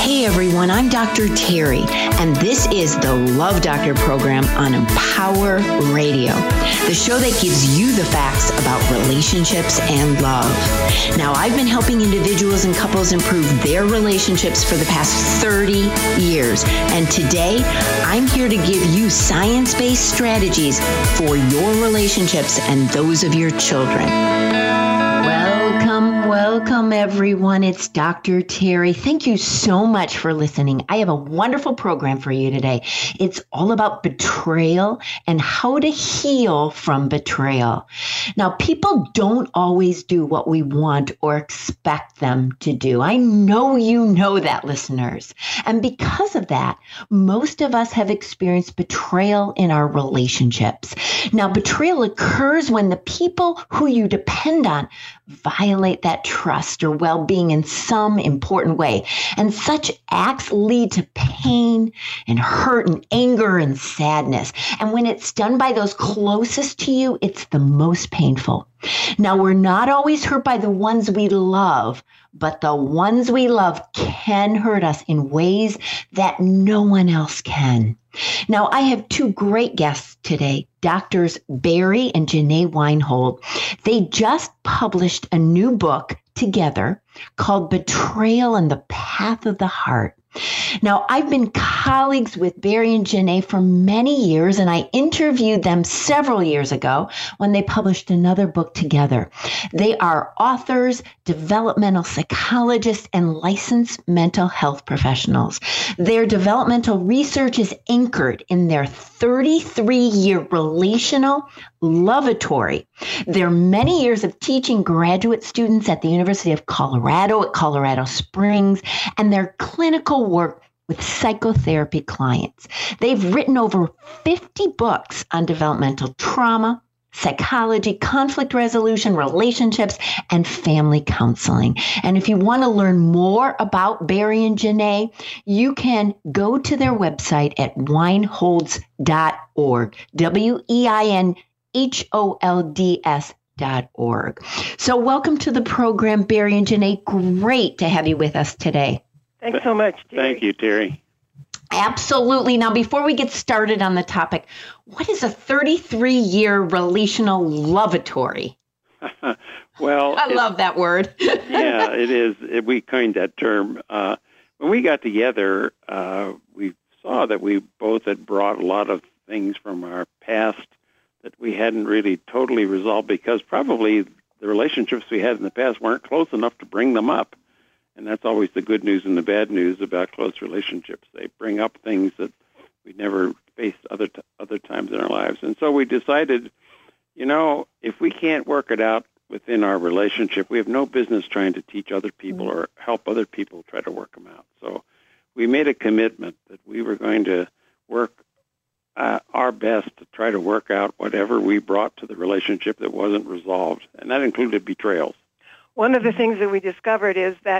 Hey everyone, I'm Dr. Terry, and this is the Love Doctor program on Empower Radio, the show that gives you the facts about relationships and love. Now, I've been helping individuals and couples improve their relationships for the past 30 years, and today I'm here to give you science-based strategies for your relationships and those of your children. Welcome everyone. It's Dr. Terry. Thank you so much for listening. I have a wonderful program for you today. It's all about betrayal and how to heal from betrayal. Now, people don't always do what we want or expect them to do. I know you know that, listeners. And because of that, most of us have experienced betrayal in our relationships. Now, betrayal occurs when the people who you depend on violate that trust or well-being in some important way. And such acts lead to pain and hurt and anger and sadness. And when it's done by those closest to you, it's the most painful. Now, we're not always hurt by the ones we love, but the ones we love can hurt us in ways that no one else can. Now, I have two great guests today, Doctors Barry and Janae Weinhold. They just published a new book together called Betrayal and the Path of the Heart. Now, I've been colleagues with Barry and Janae for many years, and I interviewed them several years ago when they published another book together. They are authors, developmental psychologists, and licensed mental health professionals. Their developmental research is anchored in their 33-year relational lavatory. Their many years of teaching graduate students at the University of Colorado at Colorado Springs, and their clinical work with psychotherapy clients. They've written over 50 books on developmental trauma, psychology, conflict resolution, relationships, and family counseling. And if you want to learn more about Barry and Janae, you can go to their website at weinholds.org, WEINHOLDS.org. So welcome to the program, Barry and Janae. Great to have you with us today. Thanks so much, Terry. Thank you, Terry. Absolutely. Now, before we get started on the topic, what is a 33-year relational lavatory? Well, I love that word. Yeah, it is. We coined that term. When we got together, we saw that we both had brought a lot of things from our past that we hadn't really totally resolved because probably the relationships we had in the past weren't close enough to bring them up. And that's always the good news and the bad news about close relationships. They bring up things that we never faced other times in our lives. And so we decided, if we can't work it out within our relationship, we have no business trying to teach other people or help other people try to work them out. So we made a commitment that we were going to work our best to try to work out whatever we brought to the relationship that wasn't resolved. And that included betrayals. One of the things that we discovered is that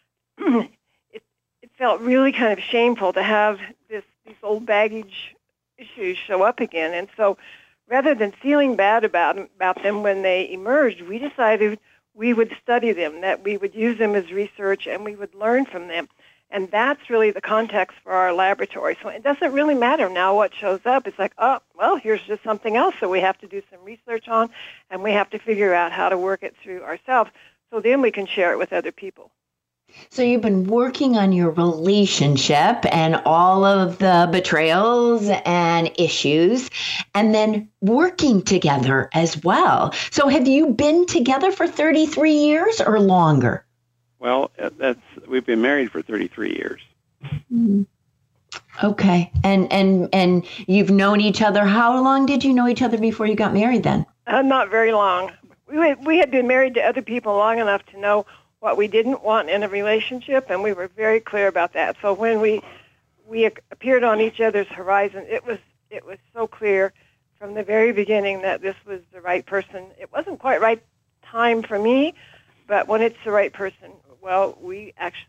it felt really kind of shameful to have these old baggage issues show up again. And so rather than feeling bad about them when they emerged, we decided we would study them, that we would use them as research and we would learn from them. And that's really the context for our laboratory. So it doesn't really matter now what shows up. It's like, oh, well, here's just something else that we have to do some research on, and we have to figure out how to work it through ourselves. So then we can share it with other people. So you've been working on your relationship and all of the betrayals and issues, and then working together as well. So have you been together for 33 years or longer? Well, we've been married for 33 years. Mm-hmm. Okay. And you've known each other. How long did you know each other before you got married then? Not very long. We had been married to other people long enough to know what we didn't want in a relationship, and we were very clear about that. So when we appeared on each other's horizon, it was so clear from the very beginning that this was the right person. It wasn't quite right time for me, but when it's the right person, well, we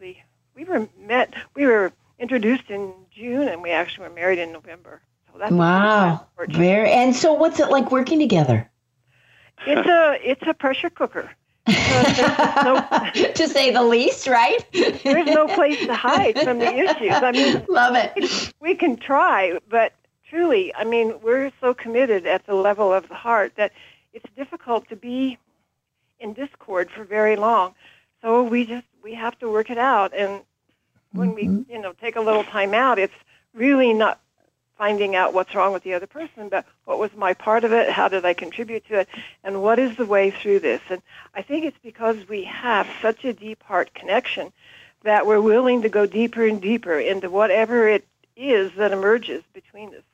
were introduced in June, and we actually were married in November. So that's wow. And so what's it like working together? It's a pressure cooker. Because there's just no, to say the least, right? there's no place to hide from the issues. I mean, love it. we can try, but truly, I mean, we're so committed at the level of the heart that it's difficult to be in discord for very long. So we have to work it out. And when we, take a little time out, it's really not finding out what's wrong with the other person, but what was my part of it, how did I contribute to it, and what is the way through this. And I think it's because we have such a deep heart connection that we're willing to go deeper and deeper into whatever it is that emerges between us.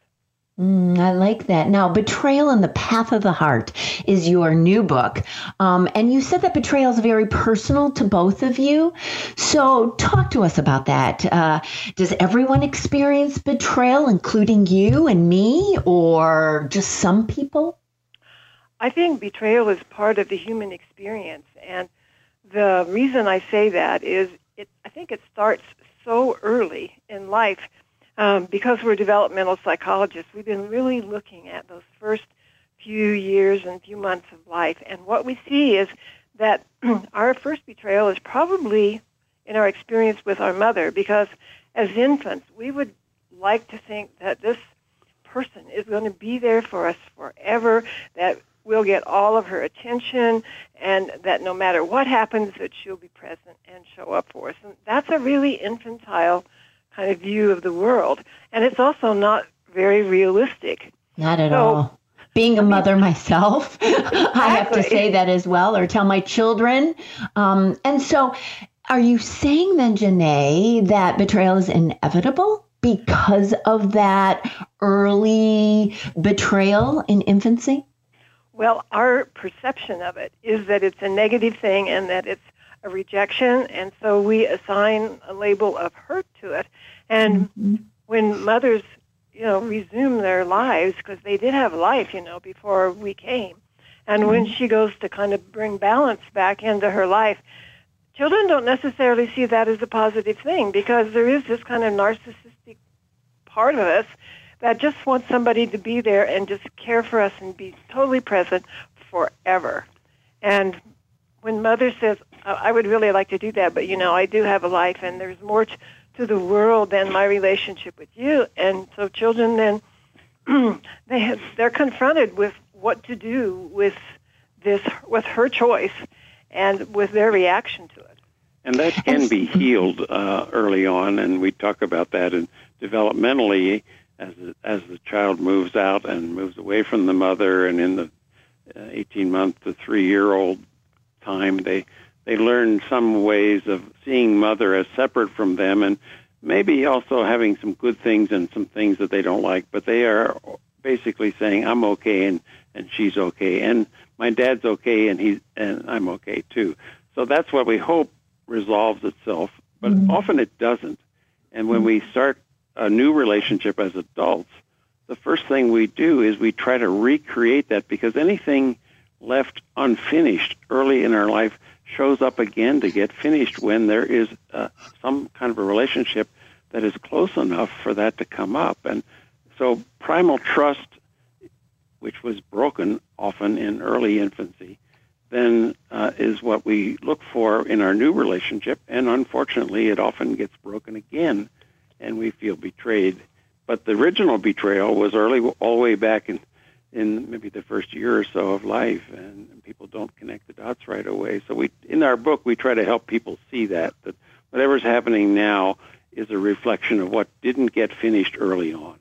I like that. Now, Betrayal in the Path of the Heart is your new book. And you said that betrayal is very personal to both of you. So talk to us about that. Does everyone experience betrayal, including you and me, or just some people? I think betrayal is part of the human experience. And the reason I say that is I think it starts so early in life. Because we're developmental psychologists, we've been really looking at those first few years and few months of life. And what we see is that our first betrayal is probably in our experience with our mother, because as infants, we would like to think that this person is going to be there for us forever, that we'll get all of her attention, and that no matter what happens, that she'll be present and show up for us. And that's a really infantile kind of view of the world. And it's also not very realistic. Not at all. Being a mother myself, I have to say that as well, or tell my children. And so are you saying then, Janae, that betrayal is inevitable because of that early betrayal in infancy? Well, our perception of it is that it's a negative thing and that it's a rejection, and so we assign a label of hurt to it. And when mothers, resume their lives, because they did have life, before we came, and when she goes to kind of bring balance back into her life, children don't necessarily see that as a positive thing, because there is this kind of narcissistic part of us that just wants somebody to be there and just care for us and be totally present forever. And when mother says, I would really like to do that, but, I do have a life, and there's more to the world than my relationship with you. And so children then, they're confronted with what to do with her choice and with their reaction to it. And that can be healed early on, and we talk about that. And developmentally, as the child moves out and moves away from the mother, and in the 18-month to 3-year-old time, they learn some ways of seeing mother as separate from them, and maybe also having some good things and some things that they don't like, but they are basically saying, I'm okay and she's okay, and my dad's okay and I'm okay too. So that's what we hope resolves itself, but often it doesn't. And when we start a new relationship as adults, the first thing we do is we try to recreate that, because anything left unfinished early in our life shows up again to get finished when there is some kind of a relationship that is close enough for that to come up. And so primal trust, which was broken often in early infancy, then is what we look for in our new relationship. And unfortunately, it often gets broken again, and we feel betrayed. But the original betrayal was early, all the way back in maybe the first year or so of life, and people don't connect the dots right away. So in our book, we try to help people see that whatever's happening now is a reflection of what didn't get finished early on.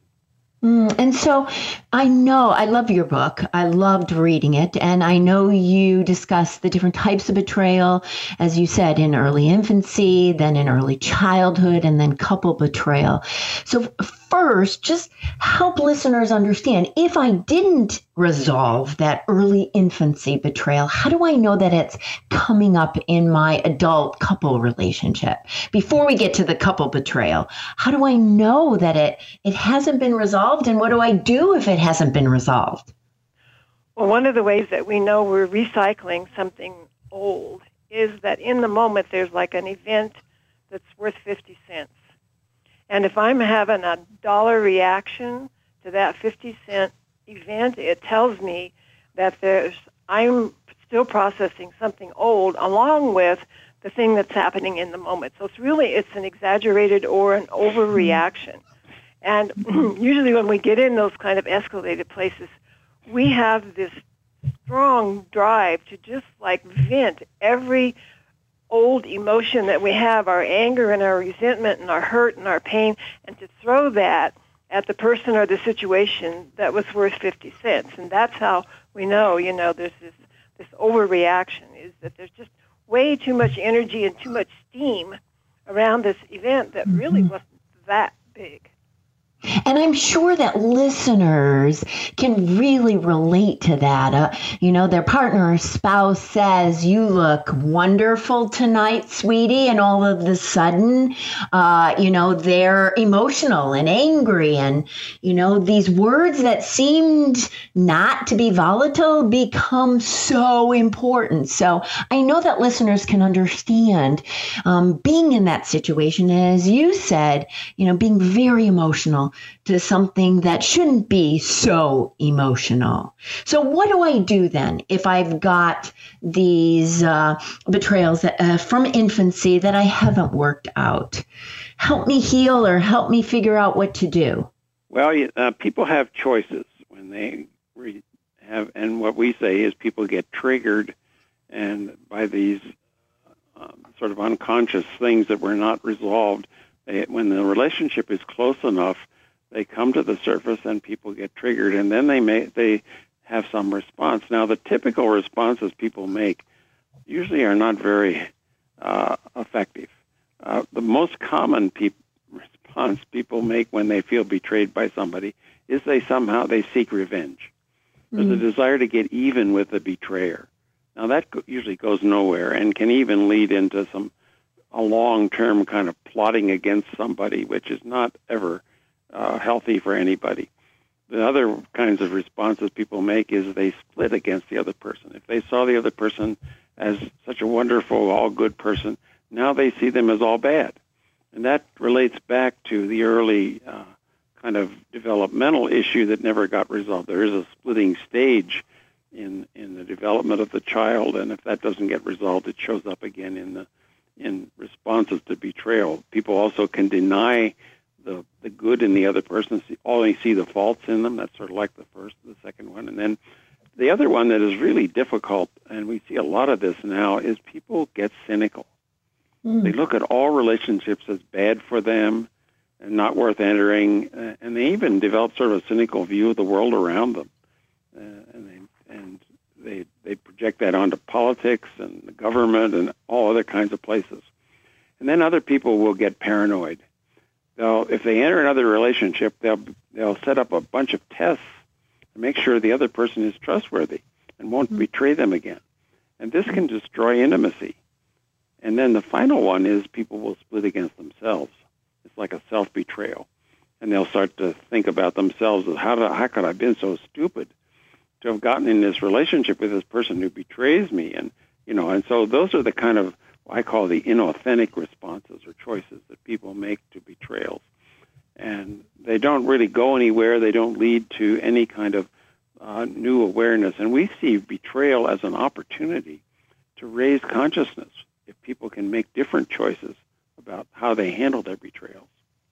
And so I love your book. I loved reading it. And I know you discuss the different types of betrayal, as you said, in early infancy, then in early childhood, and then couple betrayal. So first, just help listeners understand, if I didn't resolve that early infancy betrayal, how do I know that it's coming up in my adult couple relationship? Before we get to the couple betrayal, how do I know that it hasn't been resolved, and what do I do if it hasn't been resolved? Well, one of the ways that we know we're recycling something old is that in the moment there's like an event that's worth 50 cents. And if I'm having a dollar reaction to that 50-cent event, it tells me that I'm still processing something old along with the thing that's happening in the moment. So it's an exaggerated or an overreaction. And usually when we get in those kind of escalated places, we have this strong drive to just like vent every old emotion that we have, our anger and our resentment and our hurt and our pain, and to throw that at the person or the situation that was worth 50 cents. And that's how we know, there's this overreaction, is that there's just way too much energy and too much steam around this event that really wasn't that big. And I'm sure that listeners can really relate to that. Their partner or spouse says, "You look wonderful tonight, sweetie." And all of a sudden, they're emotional and angry. And, these words that seemed not to be volatile become so important. So I know that listeners can understand being in that situation. And as you said, being very emotional to something that shouldn't be so emotional. So what do I do then if I've got these betrayals from infancy that I haven't worked out? Help me heal or help me figure out what to do. Well, people have choices when they have, and what we say is people get triggered and by these sort of unconscious things that were not resolved. When the relationship is close enough, they come to the surface and people get triggered, and then they have some response. Now, the typical responses people make usually are not very effective. The most common response people make when they feel betrayed by somebody is they seek revenge. There's a desire to get even with the betrayer. Now, that usually goes nowhere and can even lead into a long-term kind of plotting against somebody, which is not ever healthy for anybody. The other kinds of responses people make is they split against the other person. If they saw the other person as such a wonderful, all good person, now they see them as all bad. And that relates back to the early kind of developmental issue that never got resolved. There is a splitting stage in the development of the child, and if that doesn't get resolved, it shows up again in responses to betrayal. People also can deny the good in the other person, only see the faults in them. That's sort of like the second one. And then the other one that is really difficult, and we see a lot of this now, is people get cynical. They look at all relationships as bad for them and not worth entering, and they even develop sort of a cynical view of the world around them. And they project that onto politics and the government and all other kinds of places. And then other people will get paranoid. If they enter another relationship, they'll set up a bunch of tests to make sure the other person is trustworthy and won't betray them again. And this can destroy intimacy. And then the final one is people will split against themselves. It's like a self-betrayal. And they'll start to think about themselves as, how could I have been so stupid to have gotten in this relationship with this person who betrays me? And so those are the kind of, I call the inauthentic responses or choices that people make to betrayals. And they don't really go anywhere. They don't lead to any kind of new awareness. And we see betrayal as an opportunity to raise consciousness if people can make different choices about how they handle their betrayals.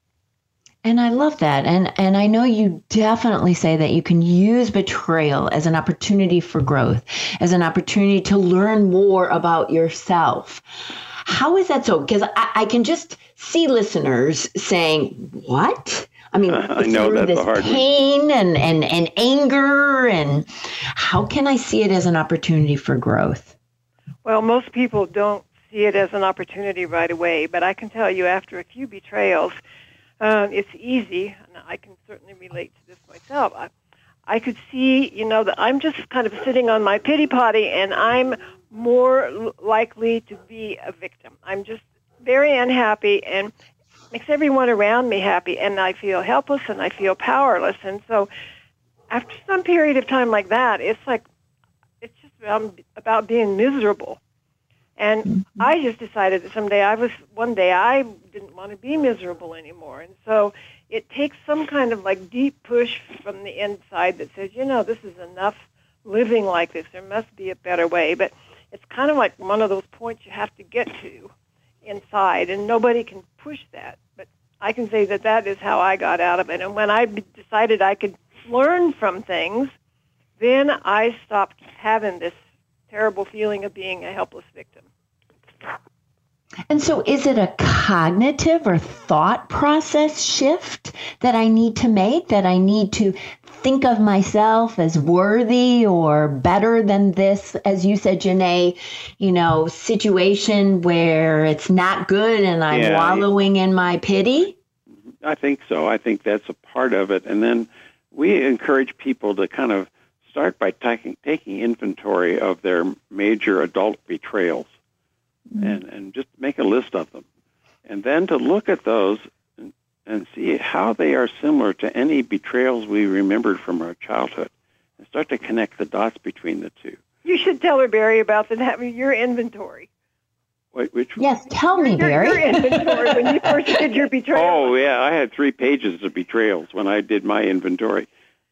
And I love that. And I know you definitely say that you can use betrayal as an opportunity for growth, as an opportunity to learn more about yourself. How is that so? Because I can just see listeners saying, what? I mean, I know that's this a hard pain and anger, and how can I see it as an opportunity for growth? Well, most people don't see it as an opportunity right away, but I can tell you after a few betrayals, it's easy, and I can certainly relate to this myself. I could see, that I'm just kind of sitting on my pity potty, and I'm more likely to be a victim. I'm just very unhappy, and it makes everyone around me happy, and I feel helpless, and I feel powerless. And so after some period of time like that, it's just about being miserable. And I just decided that one day I didn't want to be miserable anymore. And so it takes some kind of like deep push from the inside that says, this is enough living like this. There must be a better way. But it's kind of like one of those points you have to get to inside, and nobody can push that. But I can say that that is how I got out of it. And when I decided I could learn from things, then I stopped having this terrible feeling of being a helpless victim. And so is it a cognitive or thought process shift that I need to make, that I need to think of myself as worthy or better than this, as you said, Janae, situation where it's not good and I'm wallowing in my pity? I think so. I think that's a part of it. And then we encourage people to kind of start by taking inventory of their major adult betrayals. And just make a list of them. And then to look at those and see how they are similar to any betrayals we remembered from our childhood and start to connect the dots between the two. You should tell her, Barry, about your inventory. Wait, which one? Yes, tell me, Barry. Your inventory when you first did your betrayal. Oh, yeah, I had 3 pages of betrayals when I did my inventory.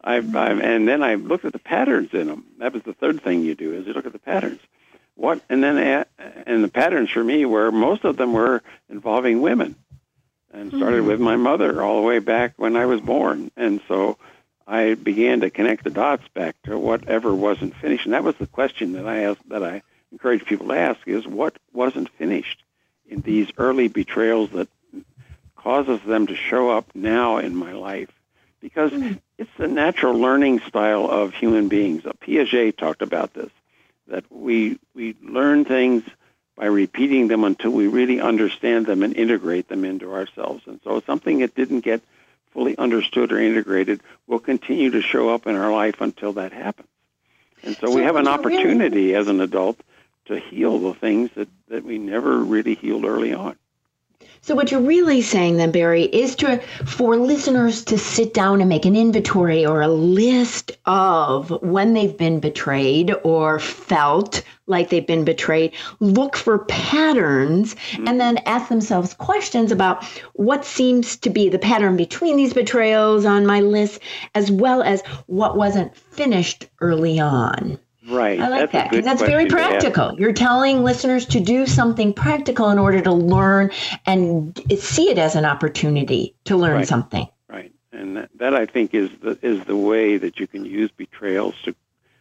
And then I looked at the patterns in them. That was the third thing you do, is you look at the patterns. And the patterns for me were, most of them were involving women, and started with my mother all the way back when I was born. And so I began to connect the dots back to whatever wasn't finished. And that was the question that I asked, that I encourage people to ask, is what wasn't finished in these early betrayals that causes them to show up now in my life? Because it's the natural learning style of human beings. Piaget talked about this, that we learn things by repeating them until we really understand them and integrate them into ourselves. And so something that didn't get fully understood or integrated will continue to show up in our life until that happens. And so we have an opportunity as an adult to heal the things that we never really healed early on. So what you're really saying then, Barry, is for listeners to sit down and make an inventory or a list of when they've been betrayed or felt like they've been betrayed, look for patterns, and then ask themselves questions about what seems to be the pattern between these betrayals on my list, as well as what wasn't finished early on. Right. I like that, because that's very practical. You're telling listeners to do something practical in order to learn and see it as an opportunity to learn something. Right. And that I think is the way that you can use betrayals to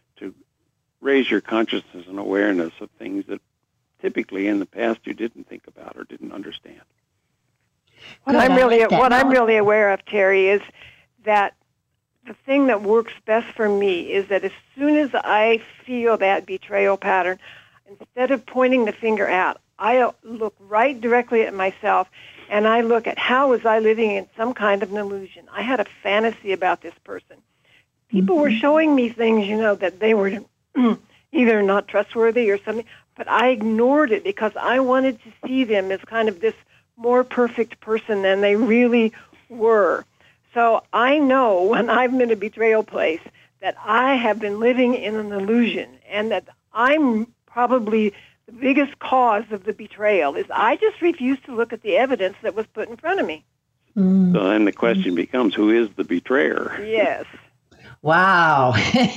raise your consciousness and awareness of things that typically in the past you didn't think about or didn't understand. What I'm really aware of, Terry, is that the thing that works best for me is that as soon as I feel that betrayal pattern, instead of pointing the finger out, I look right directly at myself, and I look at how was I living in some kind of an illusion. I had a fantasy about this person. People were showing me things, that they were either not trustworthy or something, but I ignored it because I wanted to see them as kind of this more perfect person than they really were. So I know when I'm in a betrayal place that I have been living in an illusion, and that I'm probably the biggest cause of the betrayal is I just refuse to look at the evidence that was put in front of me. So then the question becomes, who is the betrayer? Yes. Wow.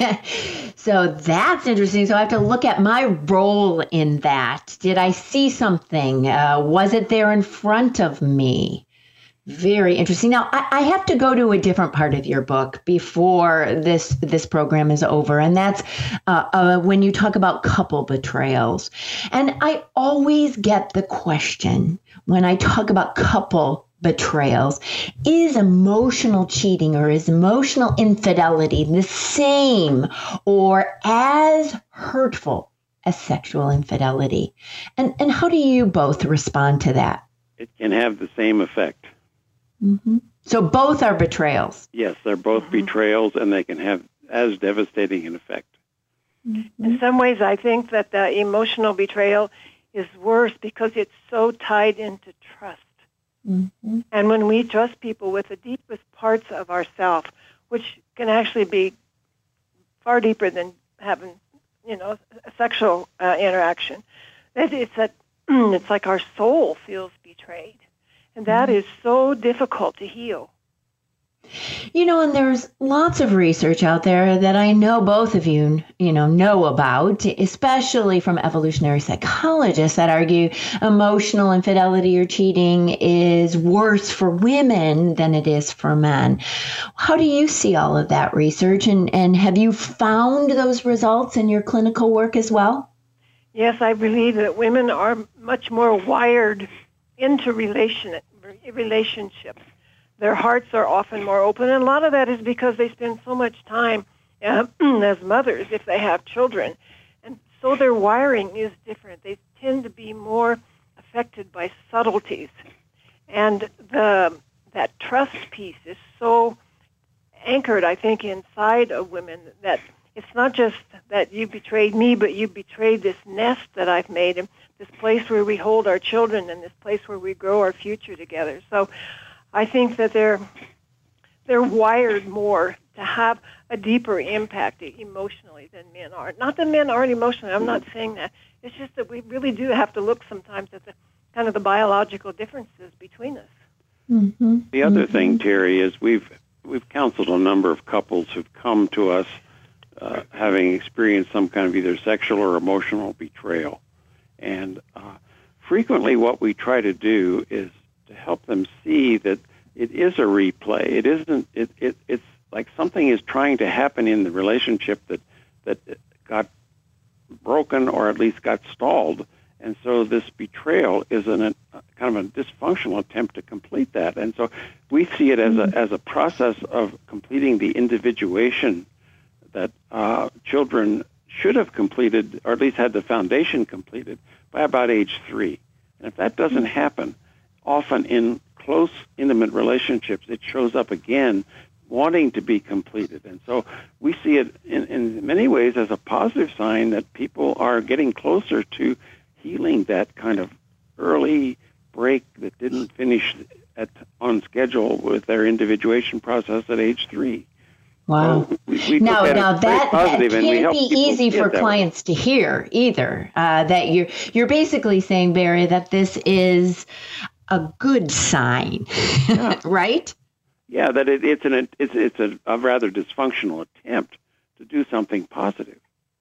So that's interesting. So I have to look at my role in that. Did I see something? Was it there in front of me? Very interesting. Now, I have to go to a different part of your book before this program is over, and that's when you talk about couple betrayals. And I always get the question when I talk about couple betrayals, is emotional cheating or is emotional infidelity the same or as hurtful as sexual infidelity? And how do you both respond to that? It can have the same effect. Mm-hmm. So both are betrayals. Yes, they're both betrayals, and they can have as devastating an effect. Mm-hmm. In some ways, I think that the emotional betrayal is worse because it's so tied into trust. Mm-hmm. And when we trust people with the deepest parts of ourselves, which can actually be far deeper than having, a sexual interaction, it's like our soul feels betrayed. And that is so difficult to heal. And there's lots of research out there that I know both of you, know about, especially from evolutionary psychologists that argue emotional infidelity or cheating is worse for women than it is for men. How do you see all of that research, and have you found those results in your clinical work as well? Yes, I believe that women are much more wired into relationships. Their hearts are often more open, and a lot of that is because they spend so much time as mothers if they have children. And so their wiring is different. They tend to be more affected by subtleties. And that trust piece is so anchored, I think, inside of women that it's not just that you betrayed me, but you betrayed this nest that I've made, and this place where we hold our children and this place where we grow our future together. So I think that they're wired more to have a deeper impact emotionally than men are. Not that men aren't emotional. I'm not saying that. It's just that we really do have to look sometimes at the kind of the biological differences between us. Mm-hmm. The other thing, Terry, is we've counseled a number of couples who've come to us having experienced some kind of either sexual or emotional betrayal. And frequently what we try to do is to help them see that it is a replay. It isn't. It's like something is trying to happen in the relationship that got broken or at least got stalled, and so this betrayal is kind of a dysfunctional attempt to complete that. And so we see it as a process of completing the individuation that children should have completed, or at least had the foundation completed, by about age 3. And if that doesn't happen, often in close, intimate relationships, it shows up again wanting to be completed. And so we see it in many ways as a positive sign that people are getting closer to healing that kind of early break that didn't finish on schedule with their individuation process at age 3. Wow. So we now that can't be easy for clients to hear either. That you're basically saying, Barry, that this is a good sign, right? Yeah, that it's a rather dysfunctional attempt to do something positive.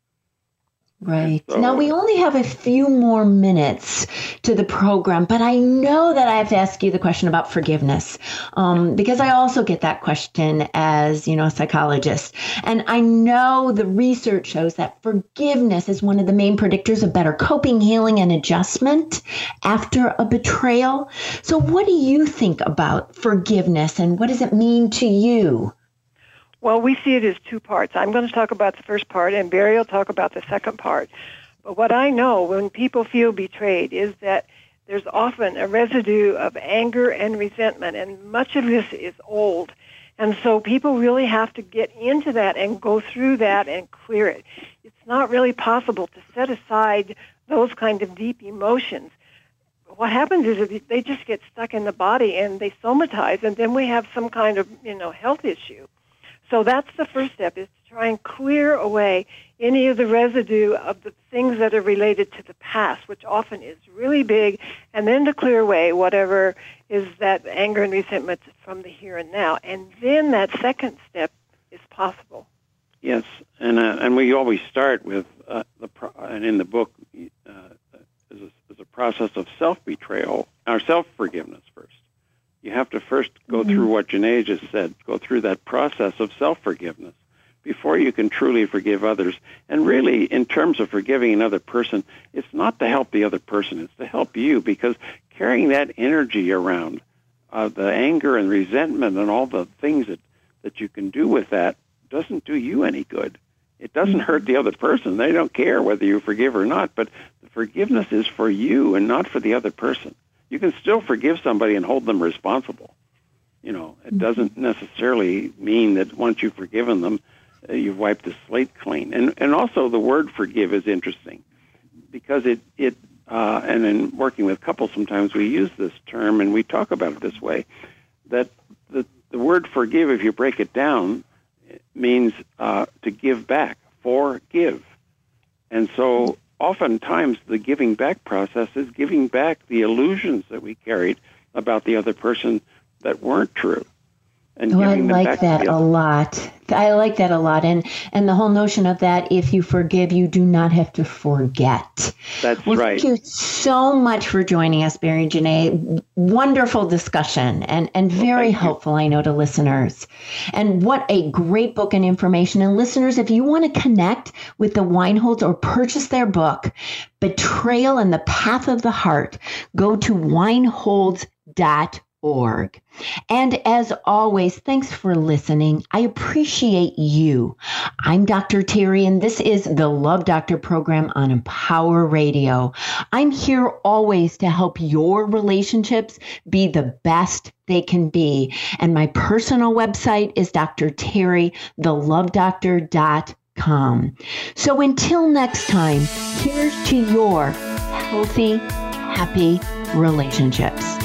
Right. So, now, we only have a few more minutes to the program, but I know that I have to ask you the question about forgiveness, because I also get that question as, a psychologist. And I know the research shows that forgiveness is one of the main predictors of better coping, healing, and adjustment after a betrayal. So what do you think about forgiveness, and what does it mean to you? Well, we see it as two parts. I'm going to talk about the first part, and Barry will talk about the second part. But what I know when people feel betrayed is that there's often a residue of anger and resentment, and much of this is old. And so people really have to get into that and go through that and clear it. It's not really possible to set aside those kind of deep emotions. What happens is that they just get stuck in the body and they somatize, and then we have some kind of, health issue. So that's the first step, is to try and clear away any of the residue of the things that are related to the past, which often is really big, and then to clear away whatever is that anger and resentment from the here and now. And then that second step is possible. Yes, and we always start with, and in the book, is a process of self-betrayal, or self-forgiveness first. You have to first go through what Janae just said, go through that process of self-forgiveness before you can truly forgive others. And really, in terms of forgiving another person, it's not to help the other person, it's to help you, because carrying that energy around, the anger and resentment and all the things that you can do with that, doesn't do you any good. It doesn't hurt the other person. They don't care whether you forgive or not, but the forgiveness is for you and not for the other person. You can still forgive somebody and hold them responsible. It doesn't necessarily mean that once you've forgiven them, you've wiped the slate clean. And also the word forgive is interesting, because and in working with couples, sometimes we use this term and we talk about it this way, that the word forgive, if you break it down, means to give back, forgive. And so oftentimes the giving back process is giving back the illusions that we carried about the other person that weren't true. and Oh, I giving them like back to that the a other. lot. I like that a lot. And the whole notion of that, if you forgive, you do not have to forget. That's Well, right. thank you so much for joining us, Barry and Janae. Wonderful discussion and very thank you. helpful, I know, to listeners. And what a great book and information. And listeners, if you want to connect with the Weinholds or purchase their book, Betrayal and the Path of the Heart, go to weinholds.org. And as always, thanks for listening. I appreciate you. I'm Dr. Terry, and this is the Love Doctor program on Empower Radio. I'm here always to help your relationships be the best they can be. And my personal website is drterrythelovedoctor.com. So until next time, here's to your healthy, happy relationships.